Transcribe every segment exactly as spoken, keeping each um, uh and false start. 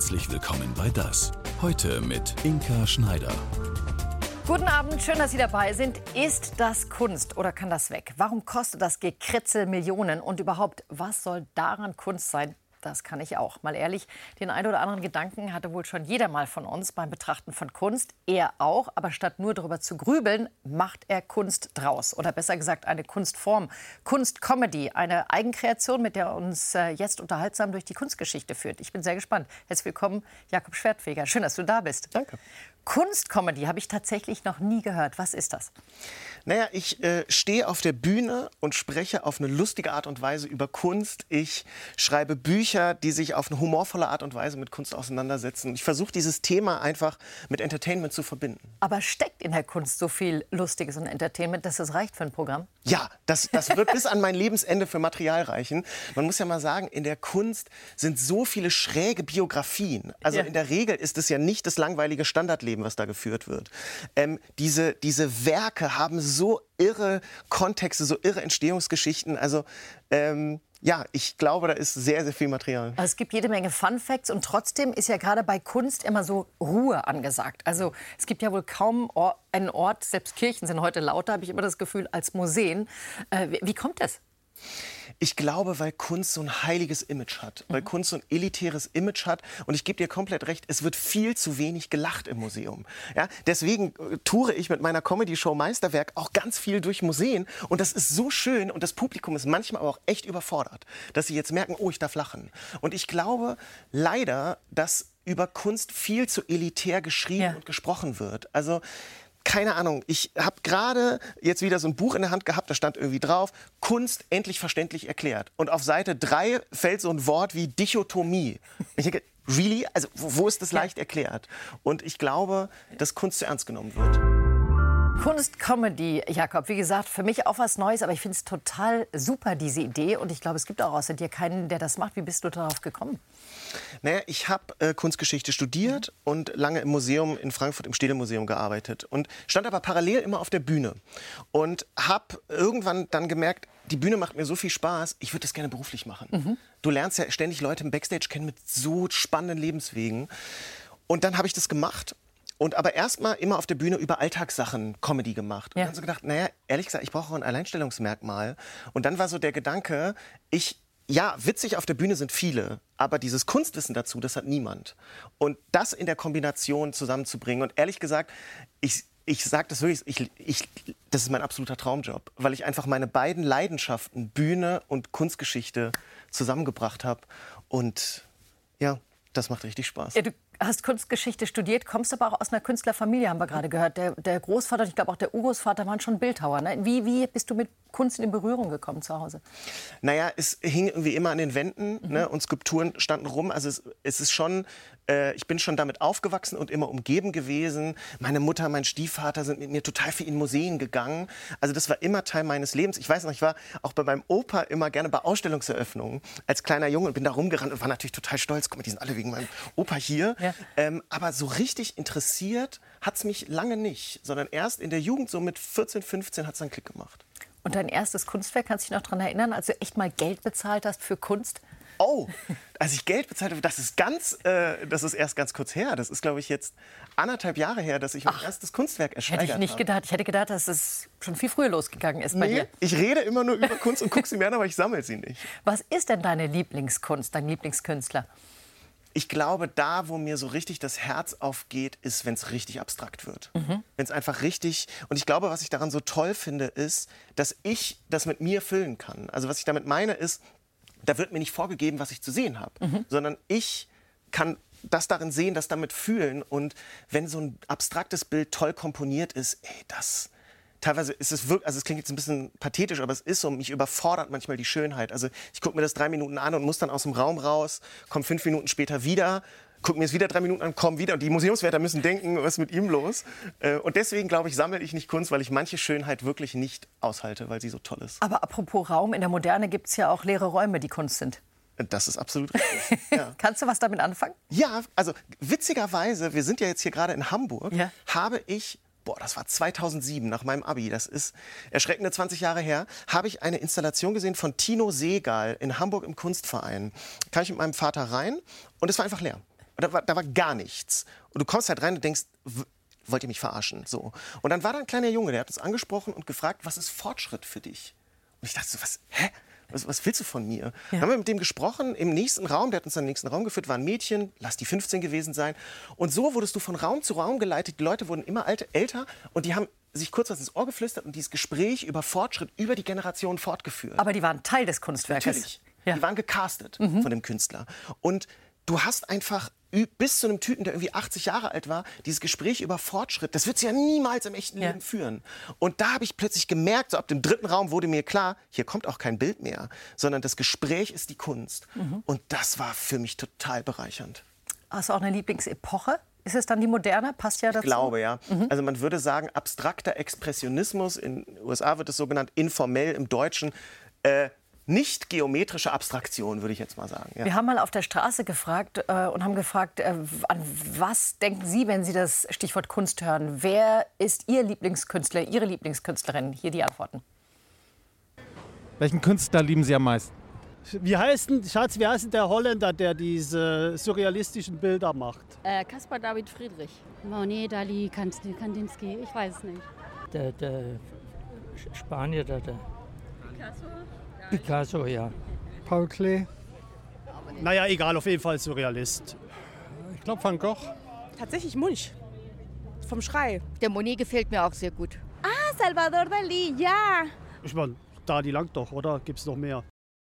Herzlich willkommen bei Das. Heute mit Inka Schneider. Guten Abend, schön, dass Sie dabei sind. Ist das Kunst oder kann das weg? Warum kostet das Gekritzel Millionen? Und überhaupt, was soll daran Kunst sein? Das kann ich auch. Mal ehrlich, den einen oder anderen Gedanken hatte wohl schon jeder mal von uns beim Betrachten von Kunst. Er auch, aber statt nur darüber zu grübeln, macht er Kunst draus. Oder besser gesagt eine Kunstform. Kunstcomedy, eine Eigenkreation, mit der uns äh, jetzt unterhaltsam durch die Kunstgeschichte führt. Ich bin sehr gespannt. Herzlich willkommen, Jakob Schwertfeger. Schön, dass du da bist. Danke. Kunstcomedy habe ich tatsächlich noch nie gehört. Was ist das? Naja, ich äh, stehe auf der Bühne und spreche auf eine lustige Art und Weise über Kunst. Ich schreibe Bücher, die sich auf eine humorvolle Art und Weise mit Kunst auseinandersetzen. Ich versuche, dieses Thema einfach mit Entertainment zu verbinden. Aber steckt in der Kunst so viel Lustiges und Entertainment, dass es reicht für ein Programm? Ja, das, das wird bis an mein Lebensende für Material reichen. Man muss ja mal sagen, in der Kunst sind so viele schräge Biografien. Also Ja. in der Regel ist es ja nicht das langweilige Standardleben, was da geführt wird. Ähm, diese, diese Werke haben so irre Kontexte, so irre Entstehungsgeschichten. Also ähm, ja, ich glaube, da ist sehr, sehr viel Material. Also es gibt jede Menge Fun Facts und trotzdem ist ja gerade bei Kunst immer so Ruhe angesagt. Also es gibt ja wohl kaum Or- einen Ort, selbst Kirchen sind heute lauter, habe ich immer das Gefühl, als Museen. Äh, wie, wie kommt das? Ich glaube, weil Kunst so ein heiliges Image hat, weil Kunst so ein elitäres Image hat. Und ich gebe dir komplett recht, es wird viel zu wenig gelacht im Museum. Ja, deswegen äh, toure ich mit meiner Comedy-Show Meisterwerk auch ganz viel durch Museen. Und das ist so schön und das Publikum ist manchmal aber auch echt überfordert, dass sie jetzt merken, oh, ich darf lachen. Und ich glaube leider, dass über Kunst viel zu elitär geschrieben Ja. und gesprochen wird. Also keine Ahnung, ich habe gerade jetzt wieder so ein Buch in der Hand gehabt, da stand irgendwie drauf, Kunst endlich verständlich erklärt. Und auf Seite drei fällt so ein Wort wie Dichotomie. Ich denke, really? Also wo wo ist das leicht erklärt? Und ich glaube, dass Kunst zu ernst genommen wird. Kunstcomedy, Jakob, wie gesagt, für mich auch was Neues, aber ich finde es total super, diese Idee. Und ich glaube, es gibt auch außer dir keinen, der das macht. Wie bist du darauf gekommen? Naja, ich habe äh, Kunstgeschichte studiert mhm. und lange im Museum in Frankfurt, im Städtemuseum gearbeitet. Und stand aber parallel immer auf der Bühne. Und habe irgendwann dann gemerkt, die Bühne macht mir so viel Spaß, ich würde das gerne beruflich machen. Mhm. Du lernst ja ständig Leute im Backstage kennen mit so spannenden Lebenswegen. Und dann habe ich das gemacht. Und aber erstmal immer auf der Bühne über Alltagssachen Comedy gemacht. Und Ja. dann so gedacht, naja, ehrlich gesagt, ich brauche auch ein Alleinstellungsmerkmal. Und dann war so der Gedanke, ich, ja, witzig auf der Bühne sind viele, aber dieses Kunstwissen dazu, das hat niemand. Und das in der Kombination zusammenzubringen. Und ehrlich gesagt, ich, ich sage das wirklich, ich, ich, das ist mein absoluter Traumjob, weil ich einfach meine beiden Leidenschaften, Bühne und Kunstgeschichte, zusammengebracht habe. Und ja, das macht richtig Spaß. Ja, du hast Kunstgeschichte studiert, kommst aber auch aus einer Künstlerfamilie, haben wir gerade gehört. Der, der Großvater und ich glaube auch der Urgroßvater waren schon Bildhauer. Ne? Wie, wie bist du mit Kunst in Berührung gekommen zu Hause? Naja, es hing irgendwie immer an den Wänden, mhm. ne, und Skulpturen standen rum. Also es, es ist schon, äh, ich bin schon damit aufgewachsen und immer umgeben gewesen. Meine Mutter, mein Stiefvater sind mit mir total viel in Museen gegangen. Also das war immer Teil meines Lebens. Ich weiß noch, ich war auch bei meinem Opa immer gerne bei Ausstellungseröffnungen als kleiner Junge und bin da rumgerannt und war natürlich total stolz. Guck mal, die sind alle wegen meinem Opa hier. Ja. Ähm, aber so richtig interessiert hat es mich lange nicht, sondern erst in der Jugend, so mit vierzehn, fünfzehn, hat es einen Klick gemacht. Und dein erstes Kunstwerk, kannst du dich noch daran erinnern, als du echt mal Geld bezahlt hast für Kunst? Oh, als ich Geld bezahlt habe, das ist ganz, äh, das ist erst ganz kurz her. Das ist, glaube ich, jetzt anderthalb Jahre her, dass ich mein Ach, erstes Kunstwerk ersteigert habe. Hätte ich nicht gedacht. Ich hätte gedacht, dass es schon viel früher losgegangen ist bei nee, dir. Ich rede immer nur über Kunst und gucke sie mir an, aber ich sammle sie nicht. Was ist denn deine Lieblingskunst, dein Lieblingskünstler? Ich glaube, da, wo mir so richtig das Herz aufgeht, ist, wenn es richtig abstrakt wird. Mhm. Wenn es einfach richtig... Und ich glaube, was ich daran so toll finde, ist, dass ich das mit mir füllen kann. Also was ich damit meine, ist, da wird mir nicht vorgegeben, was ich zu sehen habe, mhm. sondern ich kann das darin sehen, das damit fühlen. Und wenn so ein abstraktes Bild toll komponiert ist, ey, das... Teilweise ist es wirklich, also es klingt jetzt ein bisschen pathetisch, aber es ist so, mich überfordert manchmal die Schönheit. Also ich gucke mir das drei Minuten an und muss dann aus dem Raum raus, komme fünf Minuten später wieder, gucke mir es wieder drei Minuten an, komme wieder und die Museumswärter müssen denken, was ist mit ihm los? Und deswegen, glaube ich, sammle ich nicht Kunst, weil ich manche Schönheit wirklich nicht aushalte, weil sie so toll ist. Aber apropos Raum, in der Moderne gibt es ja auch leere Räume, die Kunst sind. Das ist absolut richtig. Ja. Kannst du was damit anfangen? Ja, also witzigerweise, wir sind ja jetzt hier gerade in Hamburg, ja. habe ich... Boah, das war zweitausendsieben, nach meinem Abi, das ist erschreckende zwanzig Jahre her, habe ich eine Installation gesehen von Tino Segal in Hamburg im Kunstverein. Kam ich mit meinem Vater rein und es war einfach leer. Und da war, da war gar nichts. Und du kommst halt rein und denkst, w- wollt ihr mich verarschen? So. Und dann war da ein kleiner Junge, der hat uns angesprochen und gefragt, was ist Fortschritt für dich? Und ich dachte so, was, hä? Was, was willst du von mir? Ja. Dann haben wir mit dem gesprochen, im nächsten Raum, der hat uns in den nächsten Raum geführt, war ein Mädchen, lass die fünfzehn gewesen sein. Und so wurdest du von Raum zu Raum geleitet, die Leute wurden immer alte, älter und die haben sich kurz was ins Ohr geflüstert und dieses Gespräch über Fortschritt über die Generation fortgeführt. Aber die waren Teil des Kunstwerkes. Natürlich. Ja. Die waren gecastet mhm. von dem Künstler. Und du hast einfach ü- bis zu einem Typen, der irgendwie achtzig Jahre alt war, dieses Gespräch über Fortschritt, das wird sie ja niemals im echten Ja. Leben führen. Und da habe ich plötzlich gemerkt, so ab dem dritten Raum wurde mir klar, hier kommt auch kein Bild mehr, sondern das Gespräch ist die Kunst. Mhm. Und das war für mich total bereichernd. Hast du auch eine Lieblingsepoche? Ist es dann die moderne? Passt ja dazu. Ich glaube, ja. Mhm. Also man würde sagen, abstrakter Expressionismus, in den U S A wird es so genannt, informell im Deutschen, äh, nicht geometrische Abstraktion, würde ich jetzt mal sagen. Ja. Wir haben mal auf der Straße gefragt äh, und haben gefragt, äh, an was denken Sie, wenn Sie das Stichwort Kunst hören? Wer ist Ihr Lieblingskünstler, Ihre Lieblingskünstlerin? Hier die Antworten. Welchen Künstler lieben Sie am meisten? Wie heißt denn, Schatz, wie heißt denn der Holländer, der diese surrealistischen Bilder macht? Äh, Caspar David Friedrich. Monet, Dali, Kandinsky, ich weiß es nicht. Der, der Spanier, der, der Picasso? Picasso, ja. Paul Klee? Naja, egal, auf jeden Fall Surrealist. Ich glaube Van Gogh. Tatsächlich Munch. Vom Schrei. Der Monet gefällt mir auch sehr gut. Ah, Salvador Dalí, ja. Ich meine, Dali langt doch, oder? Gibt's noch mehr?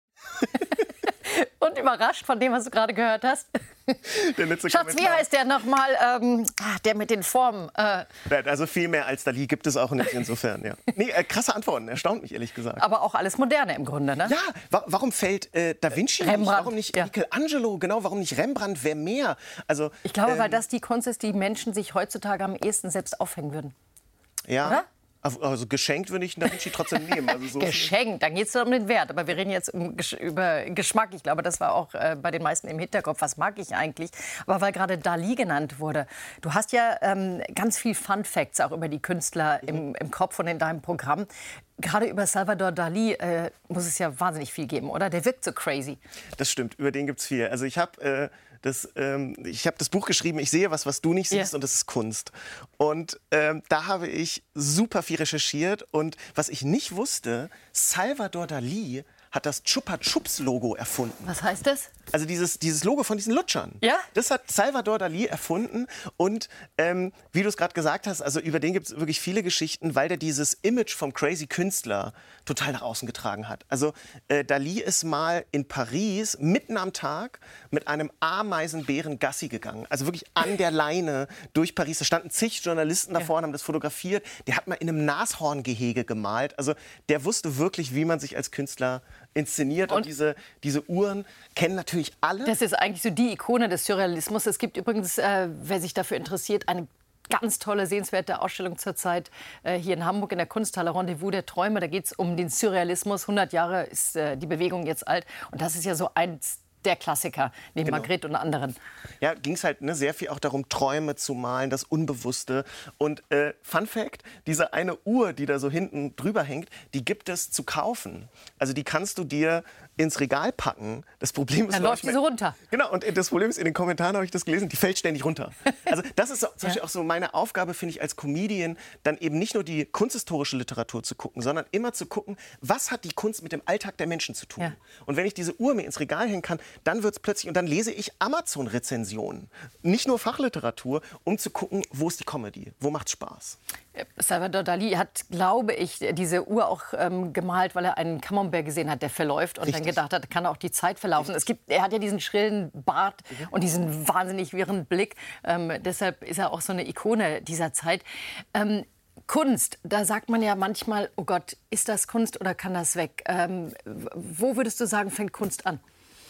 Und überrascht von dem, was du gerade gehört hast. Der letzte Schatz, wie Kommentar. heißt der nochmal? Ähm, ah, der mit den Formen. Äh, Also viel mehr als Dalí gibt es auch nicht insofern. Ja. Nee, äh, krasse Antworten, erstaunt mich ehrlich gesagt. aber auch alles Moderne im Grunde, ne? Ja, wa warum fällt äh, Da Vinci nicht? Rembrandt, Warum nicht ja. Michelangelo? Genau, warum nicht Rembrandt? Wer mehr? Also, Ich glaube, ähm, weil das die Kunst ist, die Menschen sich heutzutage am ehesten selbst aufhängen würden. ja, oder? Also geschenkt würde ich einen Da Vinci trotzdem nehmen. Also so Geschenkt, dann geht es um den Wert. Aber wir reden jetzt um, Gesch- über Geschmack. Ich glaube, das war auch äh, bei den meisten im Hinterkopf. Was mag ich eigentlich? Aber weil gerade Dalí genannt wurde. Du hast ja ähm, ganz viel Fun Facts auch über die Künstler im, im Kopf und in deinem Programm. Gerade über Salvador Dalí äh, muss es ja wahnsinnig viel geben, oder? Der wirkt so crazy. Das stimmt, über den gibt es viel. Also ich habe äh, das, ähm, ich hab das Buch geschrieben, ich sehe was, was du nicht siehst, Ja. und das ist Kunst. Und ähm, da habe ich super viel recherchiert. Und was ich nicht wusste, Salvador Dalí hat das Chupa Chups Logo erfunden. Was heißt das? Also dieses, dieses Logo von diesen Lutschern. Ja? Das hat Salvador Dalí erfunden. Und ähm, wie du es gerade gesagt hast, also über den gibt es wirklich viele Geschichten, weil der dieses Image vom crazy Künstler total nach außen getragen hat. Also äh, Dalí ist mal in Paris mitten am Tag mit einem Ameisenbären Gassi gegangen. Also wirklich an der Leine durch Paris. Da standen zig Journalisten davor und haben das fotografiert. Der hat mal in einem Nashorngehege gemalt. Also der wusste wirklich, wie man sich als Künstler inszeniert. Und, Und- diese, diese Uhren kennen natürlich alle. Das ist eigentlich so die Ikone des Surrealismus. Es gibt übrigens, äh, wer sich dafür interessiert, eine ganz tolle, sehenswerte Ausstellung zurzeit äh, hier in Hamburg in der Kunsthalle Rendezvous der Träume. Da geht es um den Surrealismus. hundert Jahre ist äh, die Bewegung jetzt alt. Und das ist ja so eins der Klassiker, neben Genau. Magritte und anderen. Ja, ging es halt ne, sehr viel auch darum, Träume zu malen, das Unbewusste. Und äh, Fun Fact, diese eine Uhr, die da so hinten drüber hängt, die gibt es zu kaufen. Also die kannst du dir ins Regal packen. Das Problem ist, Dann glaub läuft ich, die so runter. Genau, und das Problem ist, in den Kommentaren habe ich das gelesen, die fällt ständig runter. Also das ist so, zum Beispiel auch so meine Aufgabe, finde ich, als Comedian, dann eben nicht nur die kunsthistorische Literatur zu gucken, sondern immer zu gucken, was hat die Kunst mit dem Alltag der Menschen zu tun. Ja. Und wenn ich diese Uhr mir ins Regal hängen kann, dann wird es plötzlich, und dann lese ich Amazon-Rezensionen, nicht nur Fachliteratur, um zu gucken, wo ist die Comedy, wo macht's Spaß. Salvador Dalí hat, glaube ich, diese Uhr auch ähm, gemalt, weil er einen Camembert gesehen hat, der verläuft und Richtig. dann gedacht hat, kann auch die Zeit verlaufen. Es gibt, er hat ja diesen schrillen Bart und diesen wahnsinnig wirren Blick. Ähm, deshalb ist er auch so eine Ikone dieser Zeit. Ähm, Kunst, da sagt man ja manchmal, oh Gott, ist das Kunst oder kann das weg? Ähm, wo würdest du sagen, fängt Kunst an?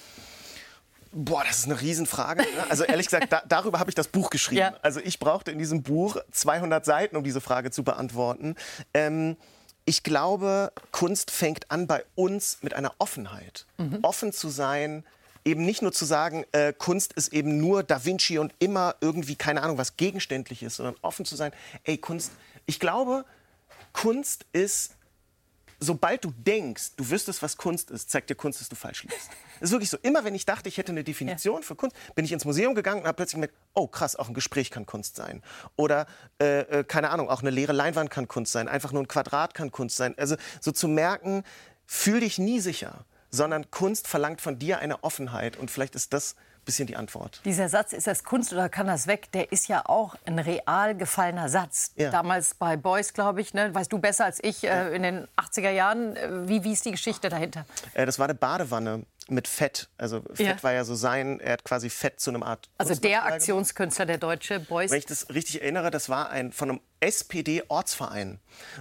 Boah, das ist eine Riesenfrage. Ne? Also ehrlich gesagt, da, darüber habe ich das Buch geschrieben. Ja. Also ich brauchte in diesem Buch zweihundert Seiten, um diese Frage zu beantworten. Ähm, ich glaube, Kunst fängt an bei uns mit einer Offenheit. Mhm. Offen zu sein, eben nicht nur zu sagen, äh, Kunst ist eben nur Da Vinci und immer irgendwie, keine Ahnung, was gegenständlich ist, sondern offen zu sein, ey, Kunst, ich glaube, Kunst ist, sobald du denkst, du wüsstest, was Kunst ist, zeigt dir Kunst, dass du falsch liegst. Es ist wirklich so, immer wenn ich dachte, ich hätte eine Definition ja. für Kunst, bin ich ins Museum gegangen und habe plötzlich gemerkt, oh krass, auch ein Gespräch kann Kunst sein. Oder, äh, keine Ahnung, auch eine leere Leinwand kann Kunst sein, einfach nur ein Quadrat kann Kunst sein. Also so zu merken, fühl dich nie sicher, sondern Kunst verlangt von dir eine Offenheit und vielleicht ist das ein bisschen die Antwort. Dieser Satz, ist das Kunst oder kann das weg, der ist ja auch ein real gefallener Satz. Ja. Damals bei Beuys, glaube ich, ne? Weißt du besser als ich, äh, in den achtziger Jahren, äh, wie, wie ist die Geschichte dahinter? Äh, das war eine Badewanne mit Fett. Also Fett ja. war ja so sein, er hat quasi Fett zu einem Art... Also der Aktionskünstler, der deutsche Beuys. Wenn ich das richtig erinnere, das war ein von einem S P D-Ortsverein.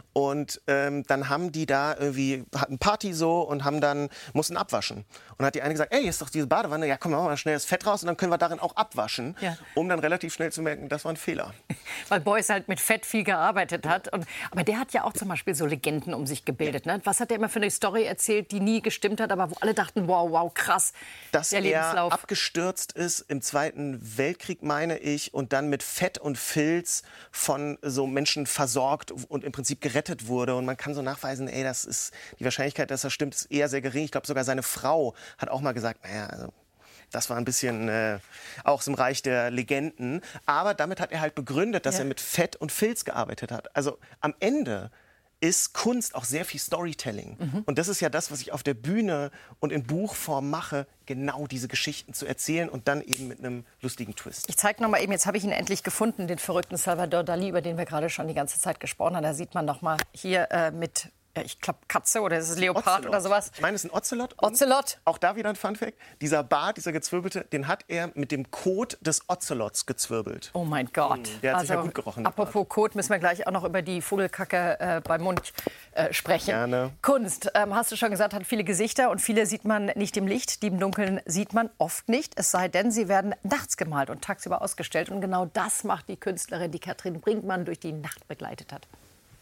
Und ähm, dann haben die da irgendwie, hatten Party so und haben dann, mussten abwaschen. Und hat die eine gesagt, ey, hier ist doch diese Badewanne, ja komm, machen wir mal schnell das Fett raus und dann können wir darin auch abwaschen. Ja. Um dann relativ schnell zu merken, das war ein Fehler. Weil Beuys halt mit Fett viel gearbeitet hat. Und, aber der hat ja auch zum Beispiel so Legenden um sich gebildet. Ne? Was hat der immer für eine Story erzählt, die nie gestimmt hat, aber wo alle dachten, wow, wow, krass, dass der er Lebenslauf. abgestürzt ist im Zweiten Weltkrieg, meine ich, und dann mit Fett und Filz von so Menschen versorgt und im Prinzip gerettet wurde. Und man kann so nachweisen, ey, das ist die Wahrscheinlichkeit, dass das stimmt, ist eher sehr gering. Ich glaube, sogar seine Frau hat auch mal gesagt, naja, also das war ein bisschen äh, auch im Reich der Legenden. Aber damit hat er halt begründet, dass ja. er mit Fett und Filz gearbeitet hat. Also am Ende ist Kunst auch sehr viel Storytelling. Mhm. Und das ist ja das, was ich auf der Bühne und in Buchform mache, genau diese Geschichten zu erzählen und dann eben mit einem lustigen Twist. Ich zeige noch mal eben, jetzt habe ich ihn endlich gefunden, den verrückten Salvador Dalí, über den wir gerade schon die ganze Zeit gesprochen haben. Da sieht man noch mal hier äh, mit... Ich glaube Katze oder ist es Leopard Ocelot. Oder sowas? Ich meine, es ist ein Ocelot. Ocelot. Auch da wieder ein Funfact. Dieser Bart, dieser gezwirbelte, den hat er mit dem Kot des Ocelots gezwirbelt. Oh mein Gott. Der hat also, sicher gut gerochen. Apropos Kot, müssen wir gleich auch noch über die Vogelkacke äh, beim Mund äh, sprechen. Gerne. Kunst, ähm, hast du schon gesagt, hat viele Gesichter und viele sieht man nicht im Licht. Die im Dunkeln sieht man oft nicht. Es sei denn, sie werden nachts gemalt und tagsüber ausgestellt. Und genau das macht die Künstlerin, die Katrin Brinkmann durch die Nacht begleitet hat.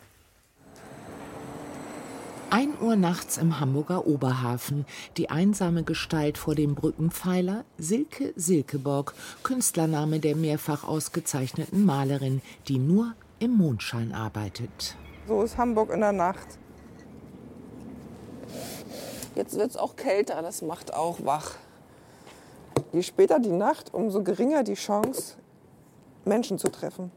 ein Uhr nachts im Hamburger Oberhafen. Die einsame Gestalt vor dem Brückenpfeiler, Silke Silkeborg, Künstlername der mehrfach ausgezeichneten Malerin, die nur im Mondschein arbeitet. So ist Hamburg in der Nacht. Jetzt wird es auch kälter, das macht auch wach. Je später die Nacht, umso geringer die Chance, Menschen zu treffen.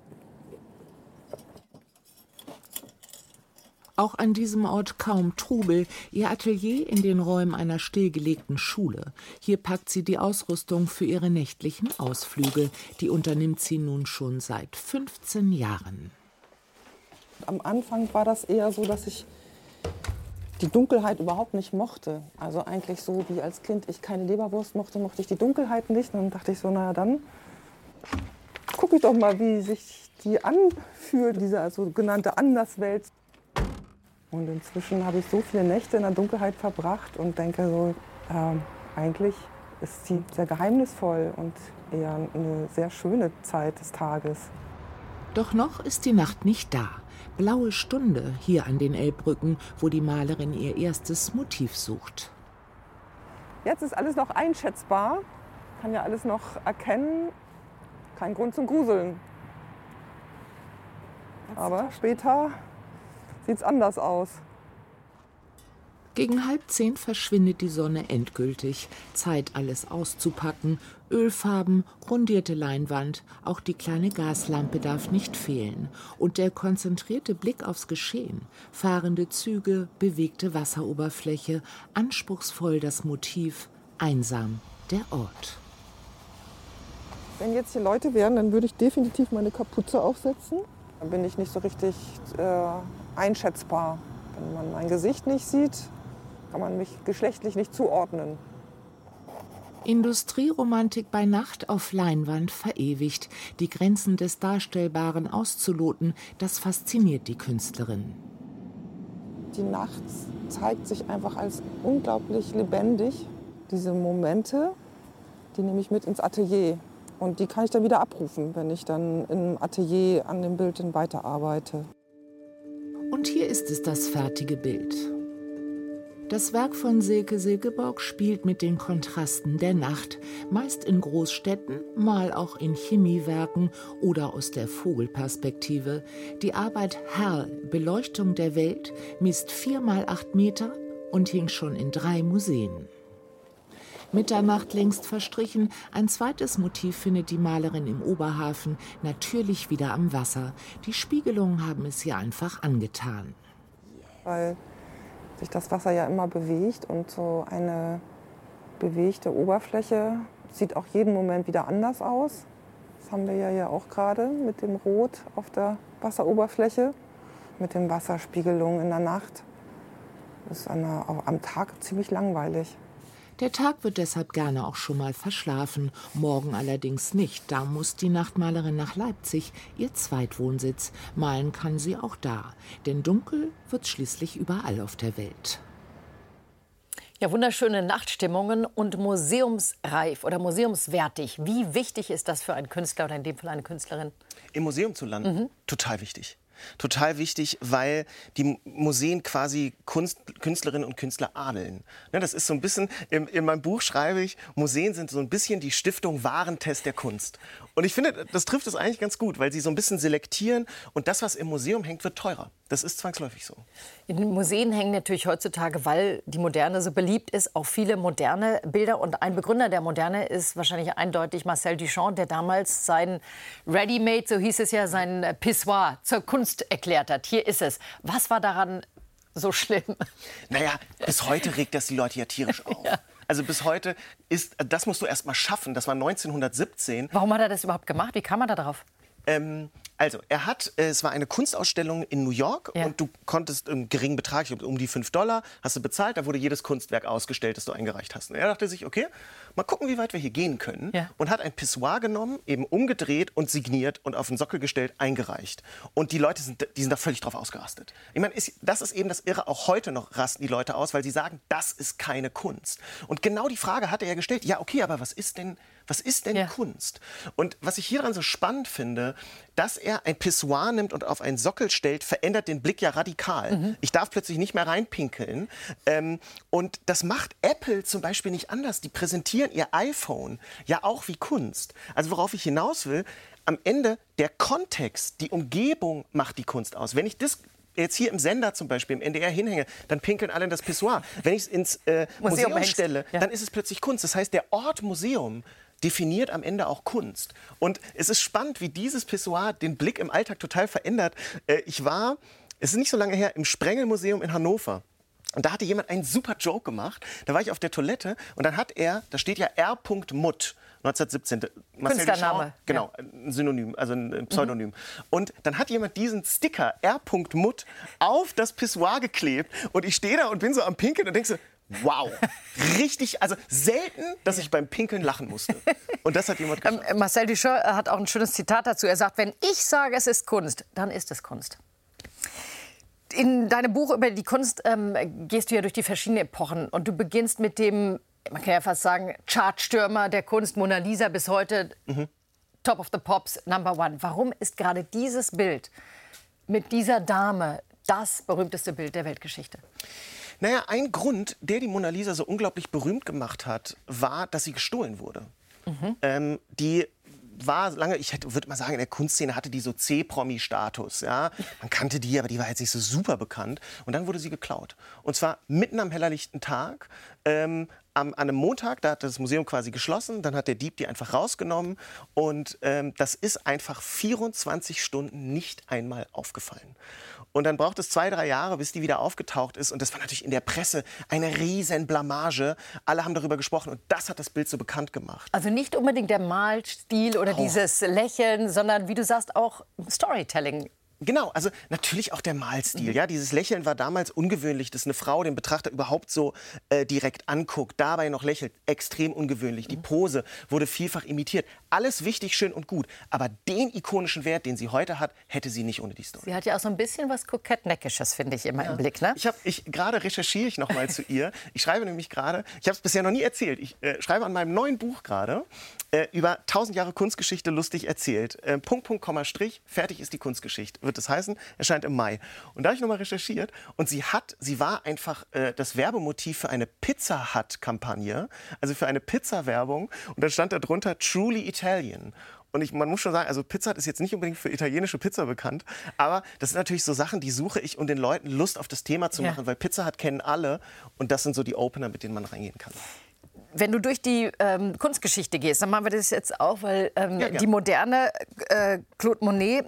Auch an diesem Ort kaum Trubel, ihr Atelier in den Räumen einer stillgelegten Schule. Hier packt sie die Ausrüstung für ihre nächtlichen Ausflüge. Die unternimmt sie nun schon seit fünfzehn Jahren. Am Anfang war das eher so, dass ich die Dunkelheit überhaupt nicht mochte. Also eigentlich so wie als Kind ich keine Leberwurst mochte, mochte ich die Dunkelheit nicht. Und dann dachte ich so, na dann gucke ich doch mal, wie sich die anfühlt, diese sogenannte Anderswelt. Und inzwischen habe ich so viele Nächte in der Dunkelheit verbracht und denke so, äh, eigentlich ist sie sehr geheimnisvoll und eher eine sehr schöne Zeit des Tages. Doch noch ist die Nacht nicht da. Blaue Stunde hier an den Elbbrücken, wo die Malerin ihr erstes Motiv sucht. Jetzt ist alles noch einschätzbar, kann ja alles noch erkennen, kein Grund zum Gruseln. Aber später sieht es anders aus. Gegen halb zehn verschwindet die Sonne endgültig. Zeit, alles auszupacken. Ölfarben, grundierte Leinwand, auch die kleine Gaslampe darf nicht fehlen. Und der konzentrierte Blick aufs Geschehen. Fahrende Züge, bewegte Wasseroberfläche, anspruchsvoll das Motiv, einsam der Ort. Wenn jetzt hier Leute wären, dann würde ich definitiv meine Kapuze aufsetzen. Dann bin ich nicht so richtig äh, einschätzbar. Wenn man mein Gesicht nicht sieht, kann man mich geschlechtlich nicht zuordnen. Industrieromantik bei Nacht auf Leinwand verewigt. Die Grenzen des Darstellbaren auszuloten, das fasziniert die Künstlerin. Die Nacht zeigt sich einfach als unglaublich lebendig. Diese Momente, die nehme ich mit ins Atelier. Und die kann ich dann wieder abrufen, wenn ich dann im Atelier an dem Bild weiterarbeite. Und hier ist es, das fertige Bild. Das Werk von Silke Silkeborg spielt mit den Kontrasten der Nacht, meist in Großstädten, mal auch in Chemiewerken oder aus der Vogelperspektive. Die Arbeit Herr, Beleuchtung der Welt, misst vier mal acht Meter und hing schon in drei Museen. Mitternacht längst verstrichen, ein zweites Motiv findet die Malerin im Oberhafen, natürlich wieder am Wasser. Die Spiegelungen haben es ihr einfach angetan. Weil sich das Wasser ja immer bewegt und so eine bewegte Oberfläche sieht auch jeden Moment wieder anders aus. Das haben wir ja, ja auch gerade mit dem Rot auf der Wasseroberfläche, mit den Wasserspiegelungen in der Nacht. Das ist an der, am Tag ziemlich langweilig. Der Tag wird deshalb gerne auch schon mal verschlafen, morgen allerdings nicht. Da muss die Nachtmalerin nach Leipzig, ihr Zweitwohnsitz. Malen kann sie auch da, denn dunkel wird's schließlich überall auf der Welt. Ja, wunderschöne Nachtstimmungen und museumsreif oder museumswertig. Wie wichtig ist das für einen Künstler oder in dem Fall eine Künstlerin? Im Museum zu landen, Mhm. total wichtig. Total wichtig, weil die Museen quasi Kunst, Künstlerinnen und Künstler adeln. Ne, das ist so ein bisschen, in, in meinem Buch schreibe ich, Museen sind so ein bisschen die Stiftung Warentest der Kunst. Und ich finde, das trifft es eigentlich ganz gut, weil sie so ein bisschen selektieren und das, was im Museum hängt, wird teurer. Das ist zwangsläufig so. In den Museen hängen natürlich heutzutage, weil die Moderne so beliebt ist, auch viele moderne Bilder. Und ein Begründer der Moderne ist wahrscheinlich eindeutig Marcel Duchamp, der damals sein Ready-Made, so hieß es ja, sein Pissoir zur Kunst erklärt hat. Hier ist es. Was war daran so schlimm? Naja, bis heute regt das die Leute ja tierisch auf. Ja. Also bis heute ist, das musst du erst mal schaffen. Das war neunzehnhundertsiebzehn. Warum hat er das überhaupt gemacht? Wie kam er da drauf? Ähm, also, er hat, äh, es war eine Kunstausstellung in New York ja. und du konntest einen geringen Betrag, ich glaube, um die fünf Dollar, hast du bezahlt, da wurde jedes Kunstwerk ausgestellt, das du eingereicht hast. Und er dachte sich, okay, mal gucken, wie weit wir hier gehen können. Ja. Und hat ein Pissoir genommen, eben umgedreht und signiert und auf den Sockel gestellt, eingereicht. Und die Leute sind, die sind da völlig drauf ausgerastet. Ich meine, ist, das ist eben das Irre, auch heute noch rasten die Leute aus, weil sie sagen, das ist keine Kunst. Und genau die Frage hat er ja gestellt, ja, okay, aber was ist denn Was ist denn ja. Kunst? Und was ich hieran so spannend finde, dass er ein Pissoir nimmt und auf einen Sockel stellt, verändert den Blick ja radikal. Mhm. Ich darf plötzlich nicht mehr reinpinkeln. Ähm, und das macht Apple zum Beispiel nicht anders. Die präsentieren ihr iPhone ja auch wie Kunst. Also worauf ich hinaus will, am Ende der Kontext, die Umgebung macht die Kunst aus. Wenn ich das jetzt hier im Sender zum Beispiel, im N D R hinhänge, dann pinkeln alle in das Pissoir. Wenn ich es ins äh, Museum, Museum stelle, ja. dann ist es plötzlich Kunst. Das heißt, der Ort Museum definiert am Ende auch Kunst. Und es ist spannend, wie dieses Pissoir den Blick im Alltag total verändert. Äh, ich war, es ist nicht so lange her, im Sprengelmuseum in Hannover. Und da hatte jemand einen super Joke gemacht. Da war ich auf der Toilette und dann hat er, da steht ja R. Mutt, neunzehnhundertsiebzehn. Künstlername. Genau, ja. ein Synonym, also ein Pseudonym. Mhm. Und dann hat jemand diesen Sticker R. Mutt auf das Pissoir geklebt. Und ich stehe da und bin so am Pinkeln und denke so, wow, richtig, also selten, dass ich beim Pinkeln lachen musste. Und das hat jemand geschafft. Ähm, Marcel Duchamp hat auch ein schönes Zitat dazu. Er sagt, wenn ich sage, es ist Kunst, dann ist es Kunst. In deinem Buch über die Kunst ähm, gehst du ja durch die verschiedenen Epochen. Und du beginnst mit dem, man kann ja fast sagen, Chartstürmer der Kunst, Mona Lisa, bis heute mhm. Top of the Pops, Number One. Warum ist gerade dieses Bild mit dieser Dame das berühmteste Bild der Weltgeschichte? Naja, ein Grund, der die Mona Lisa so unglaublich berühmt gemacht hat, war, dass sie gestohlen wurde. Mhm. Ähm, die war lange, ich würde mal sagen, in der Kunstszene hatte die so C-Promi-Status. Ja? Man kannte die, aber die war jetzt nicht so super bekannt. Und dann wurde sie geklaut. Und zwar mitten am hellerlichten Tag. Ähm, am, an einem Montag, da hat das Museum quasi geschlossen. Dann hat der Dieb die einfach rausgenommen. Und ähm, das ist einfach vierundzwanzig Stunden nicht einmal aufgefallen. Und dann braucht es zwei, drei Jahre, bis die wieder aufgetaucht ist. Und das war natürlich in der Presse eine riesen Blamage. Alle haben darüber gesprochen und das hat das Bild so bekannt gemacht. Also nicht unbedingt der Malstil oder oh. dieses Lächeln, sondern wie du sagst, auch Storytelling. Genau, also natürlich auch der Malstil. Mhm. Ja, dieses Lächeln war damals ungewöhnlich, dass eine Frau den Betrachter überhaupt so äh, direkt anguckt, dabei noch lächelt. Extrem ungewöhnlich. Mhm. Die Pose wurde vielfach imitiert. Alles wichtig, schön und gut. Aber den ikonischen Wert, den sie heute hat, hätte sie nicht ohne die Story. Sie hat ja auch so ein bisschen was Kokett-Neckisches, finde ich, immer ja. im Blick. Ne? Ich habe, ich, gerade recherchiere ich noch mal zu ihr. Ich schreibe nämlich gerade, ich habe es bisher noch nie erzählt, ich äh, schreibe an meinem neuen Buch gerade äh, über tausend Jahre Kunstgeschichte lustig erzählt. Äh, Punkt, Punkt, Komma, Strich, fertig ist die Kunstgeschichte. Wird es heißen, erscheint im Mai. Und da habe ich noch mal recherchiert und sie hat, sie war einfach äh, das Werbemotiv für eine Pizza Hut-Kampagne, also für eine Pizza-Werbung. Und da stand da drunter Truly Italian. Und ich, man muss schon sagen, also Pizza Hut ist jetzt nicht unbedingt für italienische Pizza bekannt, aber das sind natürlich so Sachen, die suche ich, um den Leuten Lust auf das Thema zu machen, ja. weil Pizza Hut kennen alle und das sind so die Opener, mit denen man reingehen kann. wenn du durch die ähm, Kunstgeschichte gehst, dann machen wir das jetzt auch, weil ähm, Ja, die moderne äh, Claude Monet,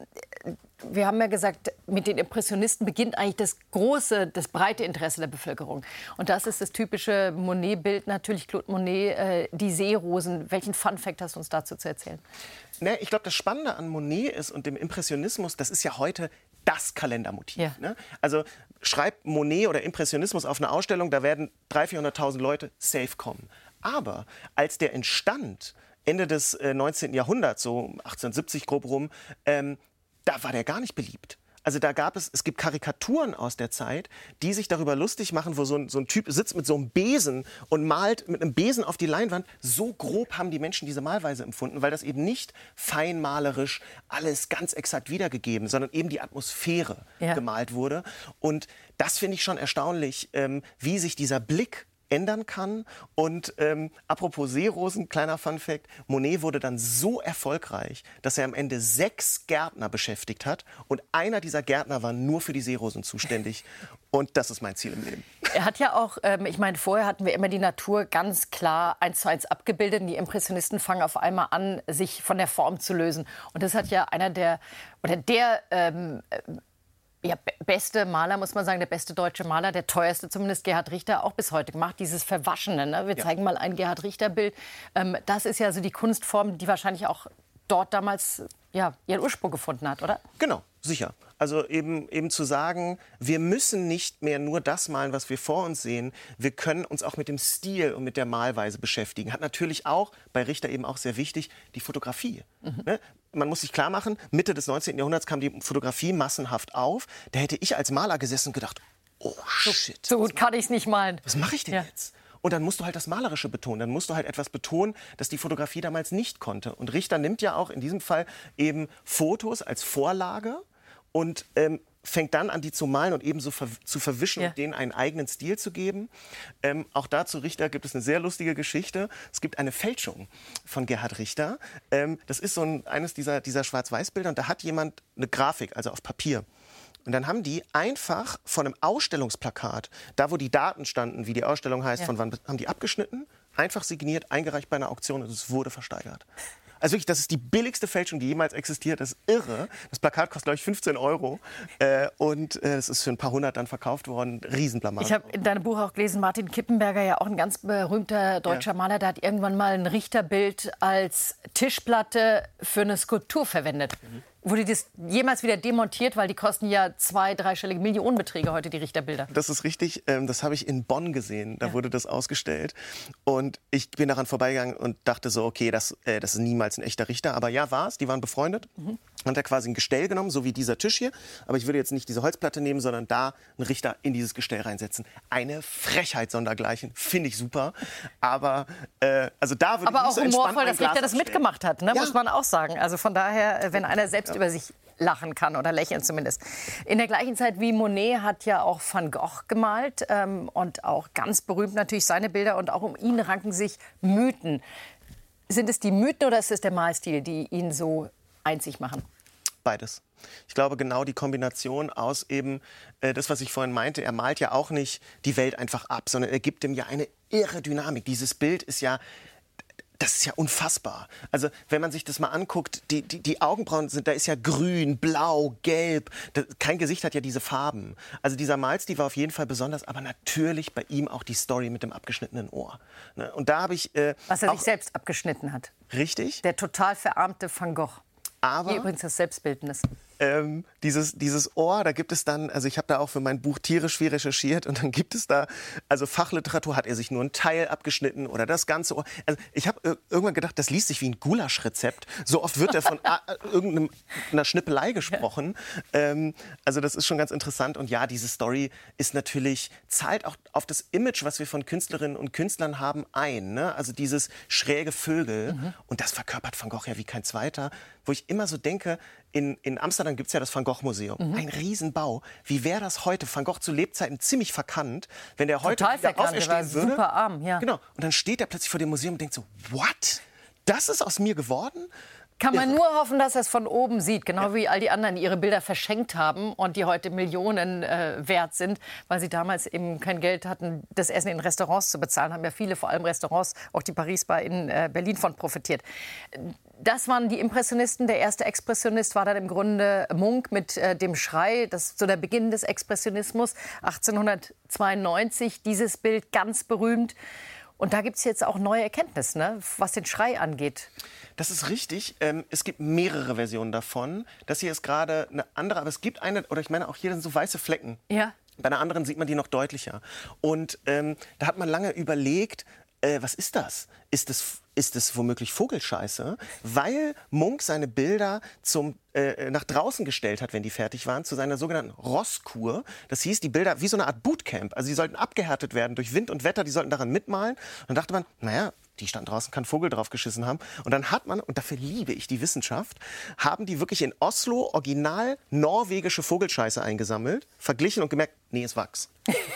wir haben ja gesagt, mit den Impressionisten beginnt eigentlich das große, das breite Interesse der Bevölkerung. Und das ist das typische Monet-Bild, natürlich Claude Monet, äh, die Seerosen. Welchen Fun-Fact hast du uns dazu zu erzählen? Ne, ich glaube, das Spannende an Monet ist und dem Impressionismus, das ist ja heute das Kalendermotiv. Ja. Ne? Also schreibt Monet oder Impressionismus auf eine Ausstellung, da werden dreihunderttausend, vierhunderttausend Leute safe kommen. Aber als der entstand, Ende des äh, neunzehnten Jahrhunderts, so achtzehnhundertsiebzig grob rum, ähm, da war der gar nicht beliebt. Also da gab es, es gibt Karikaturen aus der Zeit, die sich darüber lustig machen, wo so ein, so ein Typ sitzt mit so einem Besen und malt mit einem Besen auf die Leinwand. So grob haben die Menschen diese Malweise empfunden, weil das eben nicht feinmalerisch alles ganz exakt wiedergegeben, sondern eben die Atmosphäre ja. gemalt wurde. Und das finde ich schon erstaunlich, ähm, wie sich dieser Blick ändern kann. Und ähm, apropos Seerosen, kleiner Funfact, Monet wurde dann so erfolgreich, dass er am Ende sechs Gärtner beschäftigt hat und einer dieser Gärtner war nur für die Seerosen zuständig. Und das ist mein Ziel im Leben. Er hat ja auch, ähm, ich meine, vorher hatten wir immer die Natur ganz klar eins zu eins abgebildet. Und die Impressionisten fangen auf einmal an, sich von der Form zu lösen. Und das hat ja einer der, oder der, ähm, ja, beste Maler, muss man sagen, der beste deutsche Maler, der teuerste zumindest, Gerhard Richter, auch bis heute gemacht. Dieses Verwaschene, ne? Wir ja. zeigen mal ein Gerhard Richter-Bild. Ähm, das ist ja so die Kunstform, die wahrscheinlich auch dort damals ja, ihren Ursprung gefunden hat, oder? Genau, sicher. Also eben, eben zu sagen, wir müssen nicht mehr nur das malen, was wir vor uns sehen. Wir können uns auch mit dem Stil und mit der Malweise beschäftigen. Hat natürlich auch, bei Richter eben auch sehr wichtig, die Fotografie. Mhm. Ne? Man muss sich klar machen, Mitte des neunzehnten Jahrhunderts kam die Fotografie massenhaft auf. Da hätte ich als Maler gesessen und gedacht, oh shit. So, so gut kann ich es nicht malen. Was mache ich denn ja. jetzt? Und dann musst du halt das Malerische betonen. Dann musst du halt etwas betonen, das die Fotografie damals nicht konnte. Und Richter nimmt ja auch in diesem Fall eben Fotos als Vorlage und ähm, fängt dann an, die zu malen und eben so ver zu verwischen ja. und denen einen eigenen Stil zu geben. Ähm, auch dazu Richter gibt es eine sehr lustige Geschichte. Es gibt eine Fälschung von Gerhard Richter. Ähm, das ist so ein, eines dieser, dieser Schwarz-Weiß-Bilder und da hat jemand eine Grafik, also auf Papier. Und dann haben die einfach von einem Ausstellungsplakat, da wo die Daten standen, wie die Ausstellung heißt, ja. von wann, haben die abgeschnitten, einfach signiert, eingereicht bei einer Auktion und es wurde versteigert. Also wirklich, das ist die billigste Fälschung, die jemals existiert. Das ist irre. Das Plakat kostet, glaube ich, fünfzehn Euro. Äh, und äh, es ist für ein paar hundert dann verkauft worden. Riesenblamage. Ich habe in deinem Buch auch gelesen, Martin Kippenberger, ja auch ein ganz berühmter deutscher ja. Maler, der hat irgendwann mal ein Richterbild als Tischplatte für eine Skulptur verwendet. Mhm. Wurde das jemals wieder demontiert? Weil die kosten ja zwei-, dreistellige Millionenbeträge heute, die Richterbilder. Das ist richtig. Ähm, das habe ich in Bonn gesehen. Da ja. wurde das ausgestellt. Und ich bin daran vorbeigegangen und dachte so, okay, das, äh, das ist niemals ein echter Richter. Aber ja, war es. Die waren befreundet. Mhm. Hat er quasi ein Gestell genommen, so wie dieser Tisch hier. Aber ich würde jetzt nicht diese Holzplatte nehmen, sondern da einen Richter in dieses Gestell reinsetzen. Eine Frechheit sondergleichen. Finde ich super. Aber äh, also da würde Aber ich auch so humorvoll, dass Richter das aufstellen. mitgemacht hat, ne? Ja. Muss man auch sagen. Also von daher, wenn einer selbst ja. über sich lachen kann oder lächeln zumindest. In der gleichen Zeit wie Monet hat ja auch Van Gogh gemalt ähm, und auch ganz berühmt natürlich seine Bilder und auch um ihn ranken sich Mythen. Sind es die Mythen oder ist es der Malstil, die ihn so einzig machen? Beides. Ich glaube, genau die Kombination aus eben äh, das, was ich vorhin meinte, er malt ja auch nicht die Welt einfach ab, sondern er gibt dem ja eine irre Dynamik. Dieses Bild ist ja Das ist ja unfassbar. Also wenn man sich das mal anguckt, die, die, die Augenbrauen sind, da ist ja grün, blau, gelb. Das, kein Gesicht hat ja diese Farben. Also dieser Malstil war auf jeden Fall besonders, aber natürlich bei ihm auch die Story mit dem abgeschnittenen Ohr. Ne? Und da habe ich äh, was er auch, sich selbst abgeschnitten hat. Richtig. Der total verarmte Van Gogh. Aber Hier übrigens das Selbstbildnis. Ähm, dieses, dieses Ohr, da gibt es dann, also ich habe da auch für mein Buch tierisch viel recherchiert und dann gibt es da, also Fachliteratur, hat er sich nur ein Teil abgeschnitten oder das ganze Ohr. Also ich habe äh, irgendwann gedacht, das liest sich wie ein Gulaschrezept. So oft wird er von äh, irgendeiner Schnippelei gesprochen. Ähm, also das ist schon ganz interessant und ja, diese Story ist natürlich, zahlt auch auf das Image, was wir von Künstlerinnen und Künstlern haben, ein. Ne? Also dieses schräge Vögel mhm. und das verkörpert Van Gogh ja wie kein zweiter, wo ich immer so denke, in, in Amsterdam gibt es ja das Van Gogh Museum. Mhm. Ein Riesenbau. Wie wäre das heute? Van Gogh zu Lebzeiten ziemlich verkannt. Wenn der heute Total wieder verkannt, auferstehen der war würde. super arm, ja. Genau. Und dann steht er plötzlich vor dem Museum und denkt so, what? Das ist aus mir geworden? Kann man nur hoffen, dass er es von oben sieht, genau ja. wie all die anderen, die ihre Bilder verschenkt haben und die heute Millionen äh, wert sind, weil sie damals eben kein Geld hatten, das Essen in Restaurants zu bezahlen. Haben ja viele, vor allem Restaurants, auch die Paris Bar in äh, Berlin von profitiert. Das waren die Impressionisten. Der erste Expressionist war dann im Grunde Munch mit äh, dem Schrei. Das ist so der Beginn des Expressionismus. achtzehnhundertzweiundneunzig, dieses Bild ganz berühmt. Und da gibt es jetzt auch neue Erkenntnisse, ne, was den Schrei angeht. Das ist richtig. Ähm, es gibt mehrere Versionen davon. Das hier ist gerade eine andere, aber es gibt eine, oder ich meine auch hier sind so weiße Flecken. Ja. Bei einer anderen sieht man die noch deutlicher. Und ähm, da hat man lange überlegt, äh, was ist das? Ist es ist es womöglich Vogelscheiße? Weil Munch seine Bilder zum, äh, nach draußen gestellt hat, wenn die fertig waren, zu seiner sogenannten Rosskur. Das hieß, die Bilder wie so eine Art Bootcamp. Also die sollten abgehärtet werden durch Wind und Wetter, die sollten daran mitmalen. Und dann dachte man, naja, die stand draußen, kann Vogel drauf geschissen haben. Und dann hat man, und dafür liebe ich die Wissenschaft, haben die wirklich in Oslo original norwegische Vogelscheiße eingesammelt, verglichen und gemerkt, nee, ist Wachs.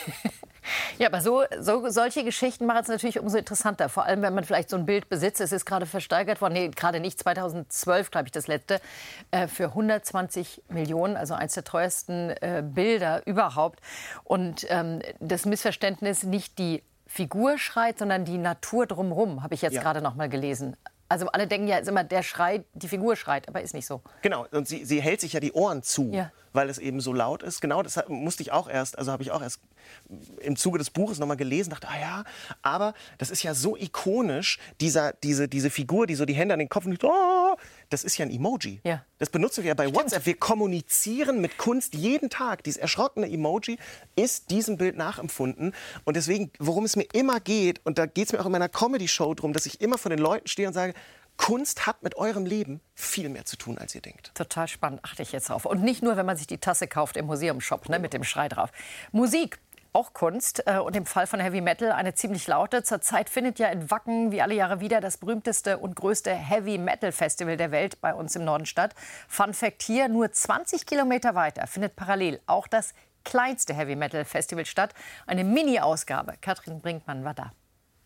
Ja, aber so, so, solche Geschichten machen es natürlich umso interessanter. Vor allem, wenn man vielleicht so ein Bild besitzt. Es ist gerade versteigert worden, nee, gerade nicht, zweitausendzwölf, glaube ich, das letzte, äh, für hundertzwanzig Millionen, also eines der teuersten äh, Bilder überhaupt. Und ähm, das Missverständnis, nicht die Figur schreit, sondern die Natur drumherum, habe ich jetzt ja. gerade noch mal gelesen. Also alle denken ja ist immer, der schreit, die Figur schreit, aber ist nicht so. Genau, und sie, sie hält sich ja die Ohren zu, ja. weil es eben so laut ist. Genau, das musste ich auch erst, also habe ich auch erst im Zuge des Buches noch mal gelesen, dachte, ah ja, aber das ist ja so ikonisch, dieser, diese, diese Figur, die so die Hände an den Kopf nimmt, oh, das ist ja ein Emoji. Ja. Das benutzen wir ja bei Stimmt. WhatsApp. Wir kommunizieren mit Kunst jeden Tag. Dieses erschrockene Emoji ist diesem Bild nachempfunden. Und deswegen, worum es mir immer geht, und da geht es mir auch in meiner Comedy-Show drum, dass ich immer vor den Leuten stehe und sage, Kunst hat mit eurem Leben viel mehr zu tun, als ihr denkt. Total spannend, achte ich jetzt drauf. Und nicht nur, wenn man sich die Tasse kauft im Museumshop, ne, mit dem Schrei drauf. Musik. Auch Kunst und im Fall von Heavy Metal eine ziemlich laute. Zurzeit findet ja in Wacken wie alle Jahre wieder das berühmteste und größte Heavy Metal Festival der Welt bei uns im Norden statt. Fun Fact hier, nur zwanzig Kilometer weiter findet parallel auch das kleinste Heavy Metal Festival statt. Eine Mini-Ausgabe. Katrin Brinkmann war da.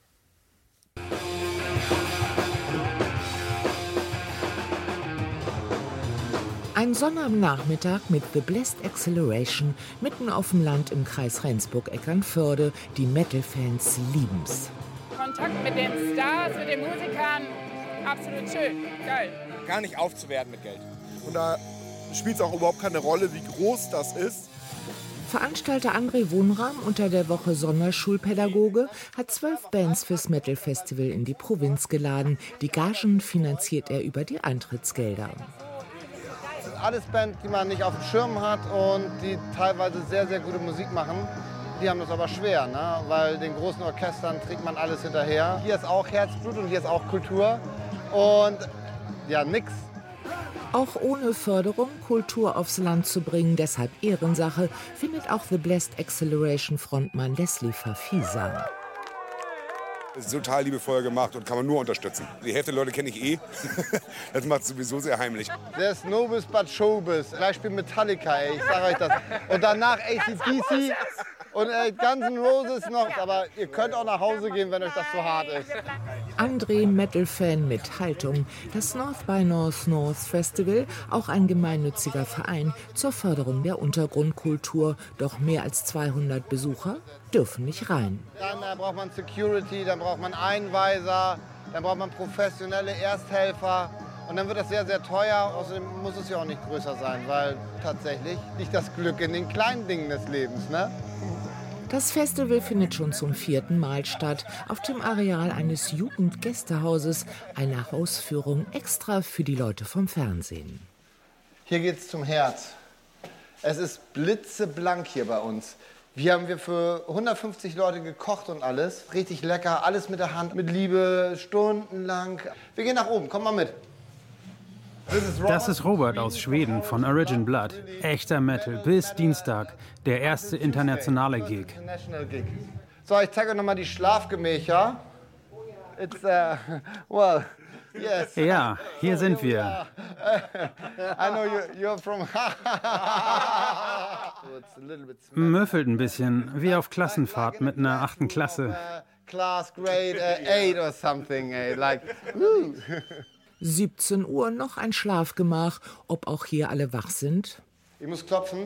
Ein Sonnabendnachmittag mit The Blessed Acceleration mitten auf dem Land im Kreis Rendsburg-Eckernförde. Die Metal-Fans lieben's. Kontakt mit den Stars, mit den Musikern, absolut schön, geil. Gar nicht aufzuwerten mit Geld. Und da spielt es auch überhaupt keine Rolle, wie groß das ist. Veranstalter André Wohnrahm, unter der Woche Sonderschulpädagoge, hat zwölf Bands fürs Metal Festival in die Provinz geladen. Die Gagen finanziert er über die Eintrittsgelder. Alles Bands, die man nicht auf dem Schirm hat und die teilweise sehr, sehr gute Musik machen. Die haben das aber schwer, ne? Weil den großen Orchestern trägt man alles hinterher. Hier ist auch Herzblut und hier ist auch Kultur und ja, nix. Auch ohne Förderung Kultur aufs Land zu bringen, deshalb Ehrensache, findet auch The Blessed Acceleration Frontmann Leslie Verfiesang. Das ist total liebevoll gemacht und kann man nur unterstützen. Die Hälfte der Leute kenne ich eh. Das macht es sowieso sehr heimlich. There's Nobis but Showbiz. Gleich spielt Metallica, ey. Ich sag euch das. Und danach A C D C und äh, Guns N' Roses noch. Aber ihr könnt auch nach Hause gehen, wenn euch das zu hart ist. André, Metal-Fan mit Haltung. Das North by North North Festival, auch ein gemeinnütziger Verein zur Förderung der Untergrundkultur. Doch mehr als zweihundert Besucher dürfen nicht rein. Dann äh, braucht man Security, dann braucht man Einweiser, dann braucht man professionelle Ersthelfer. Und dann wird das sehr, sehr teuer. Außerdem muss es ja auch nicht größer sein, weil tatsächlich liegt das Glück in den kleinen Dingen des Lebens, ne? Das Festival findet schon zum vierten Mal statt, auf dem Areal eines Jugendgästehauses. Eine Hausführung extra für die Leute vom Fernsehen. Hier geht's zum Herz. Es ist blitzeblank hier bei uns. Hier haben wir für hundertfünfzig Leute gekocht und alles. Richtig lecker, alles mit der Hand, mit Liebe, stundenlang. Wir gehen nach oben, komm mal mit. Das ist Robert aus Schweden von Origin Blood. Echter Metal bis Dienstag. Der erste internationale Gig. So, ich zeige euch nochmal die Schlafgemächer. It's, uh, well, yes. Ja, hier sind wir. I know you, you're from... Müffelt ein bisschen, wie auf Klassenfahrt mit einer achten Klasse. Class grade uh, eight or something, uh, like... Woo. siebzehn Uhr noch ein Schlafgemach. Ob auch hier alle wach sind? Ich muss klopfen.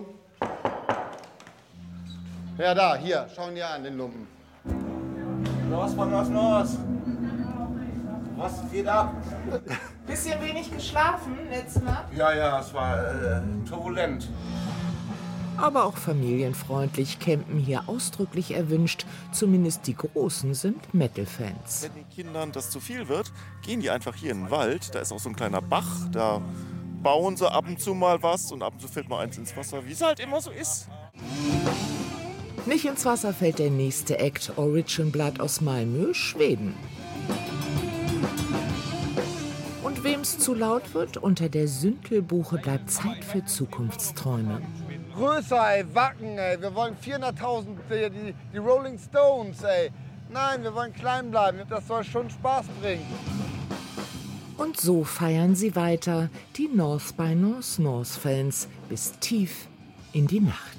Ja, da, hier, schauen dir an, den Lumpen. Los, Mann, los, los! Was geht ab? Bisschen wenig geschlafen letzte Nacht? Ja, ja, es war äh, turbulent. Aber auch familienfreundlich, campen hier ausdrücklich erwünscht. Zumindest die Großen sind Metal-Fans. Wenn den Kindern das zu viel wird, gehen die einfach hier in den Wald. Da ist auch so ein kleiner Bach, da bauen sie ab und zu mal was und ab und zu fällt mal eins ins Wasser, wie es halt immer so ist. Nicht ins Wasser fällt der nächste Act, Origin Blood aus Malmö, Schweden. Und wem's zu laut wird, unter der Süntelbuche bleibt Zeit für Zukunftsträume. Größer, ey, Wacken, ey. Wir wollen vierhunderttausend, die, die Rolling Stones, ey. Nein, wir wollen klein bleiben. Das soll schon Spaß bringen. Und so feiern sie weiter, die North by North-North-Fans, bis tief in die Nacht.